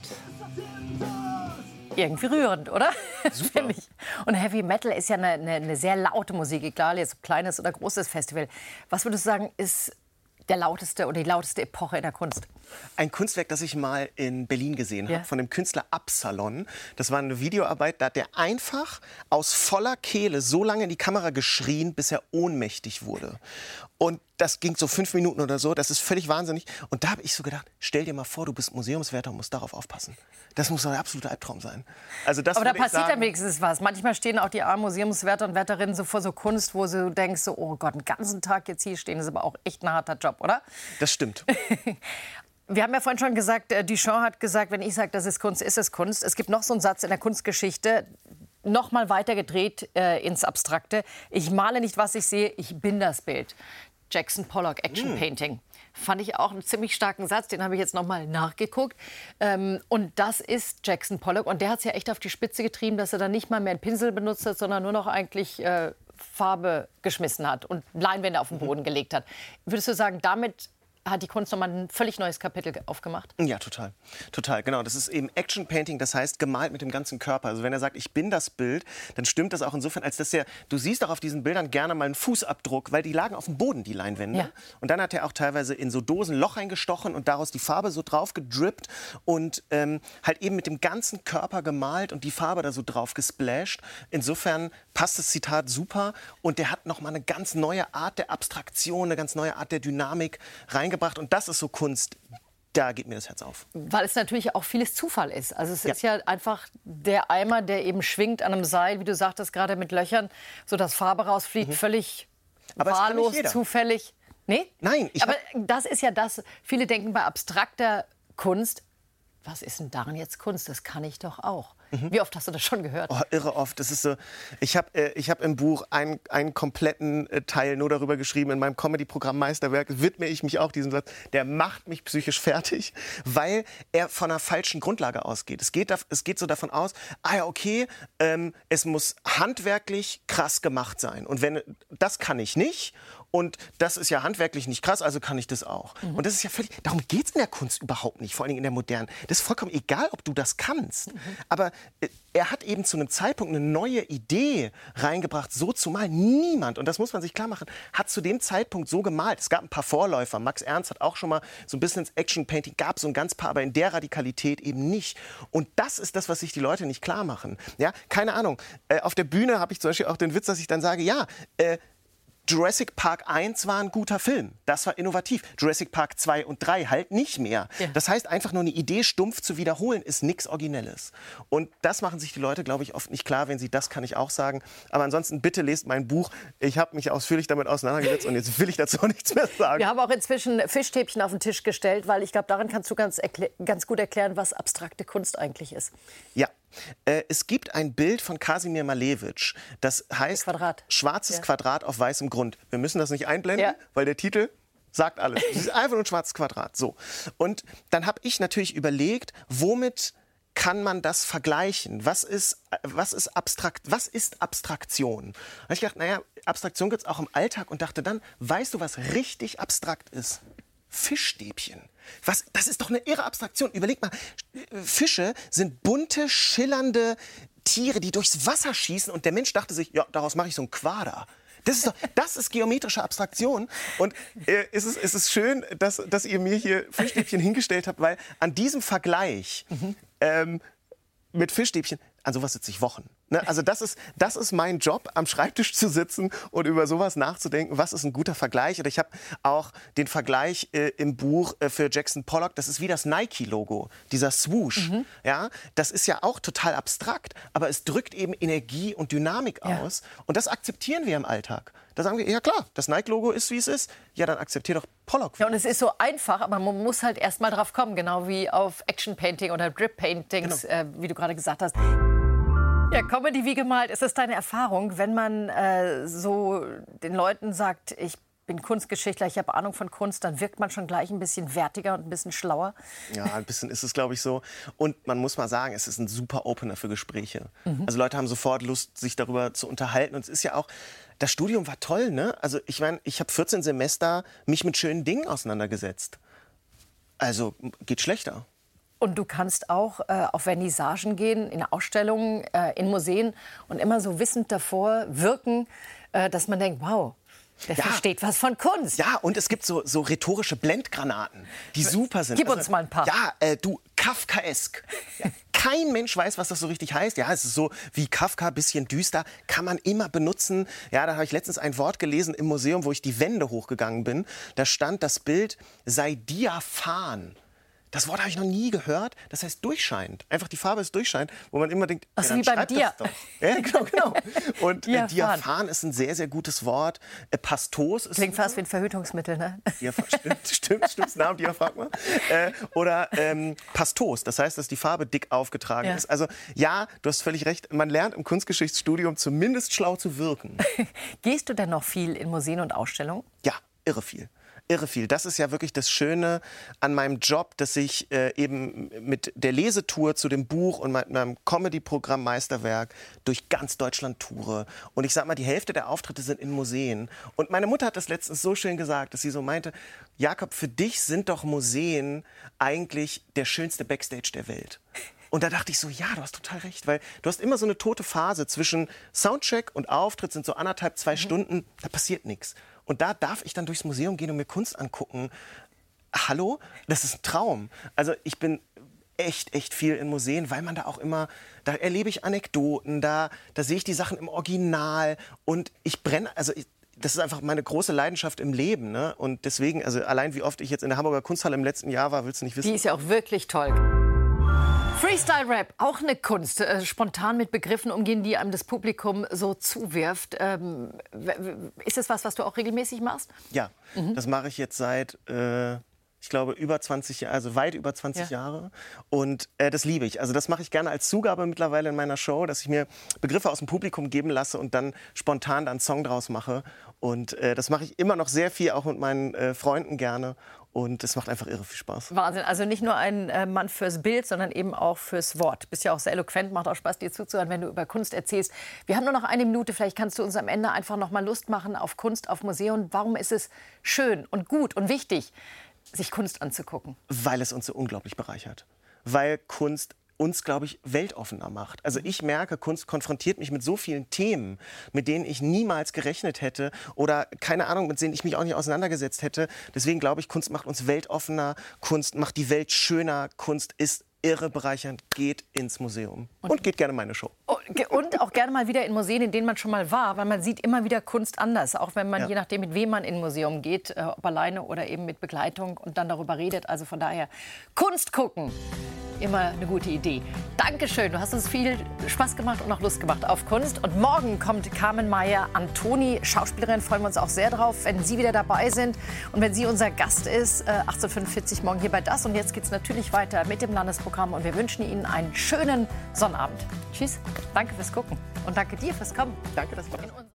Irgendwie rührend, oder? Finde ich. Und Heavy Metal ist ja eine, eine, eine sehr laute Musik, egal jetzt ob kleines oder großes Festival. Was würdest du sagen, ist der lauteste oder die lauteste Epoche in der Kunst? Ein Kunstwerk, das ich mal in Berlin gesehen Ja. habe, von dem Künstler Absalon. Das war eine Videoarbeit, da hat der einfach aus voller Kehle so lange in die Kamera geschrien, bis er ohnmächtig wurde. Und das ging so fünf Minuten oder so, das ist völlig wahnsinnig. Und da habe ich so gedacht, stell dir mal vor, du bist Museumswärter und musst darauf aufpassen. Das muss doch ein absoluter Albtraum sein. Also das Aber da würde ich passiert sagen, ja wenigstens was. Manchmal stehen auch die armen Museumswärter und Wärterinnen so vor so Kunst, wo du denkst, so, oh Gott, den ganzen Tag jetzt hier stehen, ist aber auch echt ein harter Job, oder? Das stimmt. Wir haben ja vorhin schon gesagt, äh, Duchamp hat gesagt, wenn ich sage, das ist Kunst, ist es Kunst. Es gibt noch so einen Satz in der Kunstgeschichte, noch mal weitergedreht äh, ins Abstrakte. Ich male nicht, was ich sehe, ich bin das Bild. Jackson Pollock, Action Hm. Painting. Fand ich auch einen ziemlich starken Satz, den habe ich jetzt noch mal nachgeguckt. Ähm, und das ist Jackson Pollock. Und der hat es ja echt auf die Spitze getrieben, dass er dann nicht mal mehr einen Pinsel benutzt hat, sondern nur noch eigentlich äh, Farbe geschmissen hat und Leinwände auf den Boden gelegt hat. Würdest du sagen, damit hat die Kunst nochmal ein völlig neues Kapitel aufgemacht? Ja, total. Total, genau. Das ist eben Action Painting, das heißt gemalt mit dem ganzen Körper. Also wenn er sagt, ich bin das Bild, dann stimmt das auch insofern, als dass er, du siehst auch auf diesen Bildern gerne mal einen Fußabdruck, weil die lagen auf dem Boden, die Leinwände. Ja. Und dann hat er auch teilweise in so Dosen ein Loch reingestochen und daraus die Farbe so drauf gedrippt und ähm, halt eben mit dem ganzen Körper gemalt und die Farbe da so drauf gesplasht. Insofern passt das Zitat super und der hat nochmal eine ganz neue Art der Abstraktion, eine ganz neue Art der Dynamik reingebracht. Und das ist so Kunst, da geht mir das Herz auf. Weil es natürlich auch vieles Zufall ist. Also es ist ja einfach der Eimer, der eben schwingt an einem Seil, wie du sagtest, gerade mit Löchern, so dass Farbe rausfliegt, Mhm. völlig Aber es kann nicht wahllos, jeder. zufällig. Nee? Nein, ich Aber hab- das ist ja das, viele denken bei abstrakter Kunst, was ist denn daran jetzt Kunst? Das kann ich doch auch. Wie oft hast du das schon gehört? Oh, irre oft. Das ist so. Ich habe äh, ich hab im Buch einen, einen kompletten äh, Teil nur darüber geschrieben. In meinem Comedy-Programm Meisterwerk widme ich mich auch diesem Satz. Der macht mich psychisch fertig, weil er von einer falschen Grundlage ausgeht. Es geht, da, es geht so davon aus, ah ja, okay, ähm, es muss handwerklich krass gemacht sein. Und wenn das kann ich nicht. Und das ist ja handwerklich nicht krass, also kann ich das auch. Mhm. Und das ist ja völlig, darum geht es in der Kunst überhaupt nicht, vor allen Dingen in der modernen. Das ist vollkommen egal, ob du das kannst. Mhm. Aber äh, er hat eben zu einem Zeitpunkt eine neue Idee reingebracht, so zu malen. Niemand, und das muss man sich klar machen, hat zu dem Zeitpunkt so gemalt. Es gab ein paar Vorläufer. Max Ernst hat auch schon mal so ein bisschen ins Action-Painting, gab so ein ganz paar, aber in der Radikalität eben nicht. Und das ist das, was sich die Leute nicht klar machen. Ja, keine Ahnung. Äh, auf der Bühne habe ich zum Beispiel auch den Witz, dass ich dann sage, ja, äh, Jurassic Park eins war ein guter Film. Das war innovativ. Jurassic Park zwei und drei halt nicht mehr. Ja. Das heißt, einfach nur eine Idee stumpf zu wiederholen, ist nichts Originelles. Und das machen sich die Leute, glaube ich, oft nicht klar, wenn sie das kann ich auch sagen. Aber ansonsten bitte lest mein Buch. Ich habe mich ausführlich damit auseinandergesetzt und jetzt will ich dazu auch nichts mehr sagen. Wir haben auch inzwischen Fischstäbchen auf den Tisch gestellt, weil ich glaube, daran kannst du ganz, erklä- ganz gut erklären, was abstrakte Kunst eigentlich ist. Ja. Äh, es gibt ein Bild von Kasimir Malevich, das heißt Quadrat. Schwarzes Ja. Quadrat auf weißem Grund. Wir müssen das nicht einblenden, Ja. weil der Titel sagt alles. Es ist einfach nur ein schwarzes Quadrat. So. Und dann habe ich natürlich überlegt, womit kann man das vergleichen? Was ist, was ist, abstrakt, was ist Abstraktion? Da habe ich gedacht, naja, Abstraktion gibt es auch im Alltag und dachte dann, weißt du, was richtig abstrakt ist? Fischstäbchen. Was, das ist doch eine irre Abstraktion. Überleg mal, Fische sind bunte, schillernde Tiere, die durchs Wasser schießen. Und der Mensch dachte sich, ja, daraus mache ich so ein Quader. Das ist, doch, das ist geometrische Abstraktion. Und äh, es, ist, es ist schön, dass, dass ihr mir hier Fischstäbchen hingestellt habt, weil an diesem Vergleich mhm. ähm, mit Fischstäbchen, an sowas sitze ich Wochen. Ne? Also das ist, das ist mein Job, am Schreibtisch zu sitzen und über sowas nachzudenken, was ist ein guter Vergleich. Oder ich habe auch den Vergleich äh, im Buch äh, für Jackson Pollock, das ist wie das Nike-Logo, dieser Swoosh. Mhm. Ja? Das ist ja auch total abstrakt, aber es drückt eben Energie und Dynamik ja. aus. Und das akzeptieren wir im Alltag. Da sagen wir, ja klar, das Nike-Logo ist, wie es ist. Ja, dann akzeptier doch Pollock. Ja, und es ist so einfach, aber man muss halt erst mal drauf kommen, genau wie auf Action-Painting oder Drip-Paintings, genau. äh, wie du gerade gesagt hast. Ja, Comedy wie gemalt. Ist es deine Erfahrung, wenn man äh, so den Leuten sagt, ich bin Kunstgeschichtler, ich habe Ahnung von Kunst, dann wirkt man schon gleich ein bisschen wertiger und ein bisschen schlauer? Ja, ein bisschen ist es, glaube ich, so. Und man muss mal sagen, es ist ein super Opener für Gespräche. Mhm. Also Leute haben sofort Lust, sich darüber zu unterhalten. Und es ist ja auch, das Studium war toll, ne? Also ich meine, ich habe vierzehn Semester mich mit schönen Dingen auseinandergesetzt. Also geht schlechter. Und du kannst auch äh, auf Vernissagen gehen, in Ausstellungen, äh, in Museen und immer so wissend davor wirken, äh, dass man denkt, wow, der ja. versteht was von Kunst. Ja, und es gibt so, so rhetorische Blendgranaten, die super sind. Gib also, uns mal ein paar. Ja, äh, du, Kafkaesk. Ja, kein Mensch weiß, was das so richtig heißt. Ja, es ist so wie Kafka, bisschen düster, kann man immer benutzen. Ja, da habe ich letztens ein Wort gelesen im Museum, wo ich die Wände hochgegangen bin. Da stand, das Bild sei diaphan. Das Wort habe ich noch nie gehört. Das heißt durchscheinend. Einfach die Farbe ist durchscheinend, wo man immer denkt, also ja, wie bei dir. Ja, genau, genau. Und äh, Diaphan ist ein sehr, sehr gutes Wort. Äh, Pastos ist klingt fast wie ein Verhütungsmittel, ne? Diaphan, stimmt, stimmt, stimmt, Namen Diaphragma. Äh, oder ähm, Pastos, das heißt, dass die Farbe dick aufgetragen ja. ist. Also ja, du hast völlig recht. Man lernt im Kunstgeschichtsstudium zumindest schlau zu wirken. Gehst du denn noch viel in Museen und Ausstellungen? Ja, irre viel. Irre viel. Das ist ja wirklich das Schöne an meinem Job, dass ich äh, eben mit der Lesetour zu dem Buch und meinem Comedy-Programm Meisterwerk durch ganz Deutschland toure. Und ich sag mal, die Hälfte der Auftritte sind in Museen. Und meine Mutter hat das letztens so schön gesagt, dass sie so meinte, Jakob, für dich sind doch Museen eigentlich der schönste Backstage der Welt. Und da dachte ich so, ja, du hast total recht, weil du hast immer so eine tote Phase zwischen Soundcheck und Auftritt, sind so anderthalb, zwei mhm. Stunden, da passiert nichts. Und da darf ich dann durchs Museum gehen und mir Kunst angucken. Hallo? Das ist ein Traum. Also ich bin echt, echt viel in Museen, weil man da auch immer, da erlebe ich Anekdoten, da, da sehe ich die Sachen im Original und ich brenne, also ich, das ist einfach meine große Leidenschaft im Leben. Ne? Und deswegen, also allein wie oft ich jetzt in der Hamburger Kunsthalle im letzten Jahr war, willst du nicht wissen. Die ist ja auch wirklich toll. Freestyle-Rap, auch eine Kunst. Äh, spontan mit Begriffen umgehen, die einem das Publikum so zuwirft. Ähm, ist das was, was du auch regelmäßig machst? Ja, mhm. das mache ich jetzt seit, äh, ich glaube, über zwanzig Jahre, also weit über zwanzig ja. Jahre. Und äh, das liebe ich. Also das mache ich gerne als Zugabe mittlerweile in meiner Show, dass ich mir Begriffe aus dem Publikum geben lasse und dann spontan dann einen Song draus mache. Und äh, das mache ich immer noch sehr viel, auch mit meinen äh, Freunden gerne. Und es macht einfach irre viel Spaß. Wahnsinn. Also nicht nur ein äh, Mann fürs Bild, sondern eben auch fürs Wort. Bist ja auch sehr eloquent, macht auch Spaß, dir zuzuhören, wenn du über Kunst erzählst. Wir haben nur noch eine Minute. Vielleicht kannst du uns am Ende einfach noch mal Lust machen auf Kunst, auf Museum. Warum ist es schön und gut und wichtig, sich Kunst anzugucken? Weil es uns so unglaublich bereichert. Weil Kunst uns, glaube ich, weltoffener macht. Also ich merke, Kunst konfrontiert mich mit so vielen Themen, mit denen ich niemals gerechnet hätte oder, keine Ahnung, mit denen ich mich auch nicht auseinandergesetzt hätte. Deswegen glaube ich, Kunst macht uns weltoffener, Kunst macht die Welt schöner, Kunst ist irre bereichernd. Geht ins Museum und, und geht gerne meine Show. Und auch gerne mal wieder in Museen, in denen man schon mal war, weil man sieht immer wieder Kunst anders, auch wenn man, ja. je nachdem, mit wem man in ein Museum geht, äh, ob alleine oder eben mit Begleitung und dann darüber redet. Also von daher, Kunst gucken. Immer eine gute Idee. Dankeschön, du hast uns viel Spaß gemacht und auch Lust gemacht auf Kunst. Und morgen kommt Carmen Mayer-Antoni, Schauspielerin, freuen wir uns auch sehr drauf, wenn Sie wieder dabei sind. Und wenn sie unser Gast ist, äh, achtzehn Uhr fünfundvierzig morgen hier bei Das. Und jetzt geht es natürlich weiter mit dem Landesprogramm. Und wir wünschen Ihnen einen schönen Sonnabend. Tschüss, danke fürs Gucken und danke dir fürs Kommen. Danke, dass ich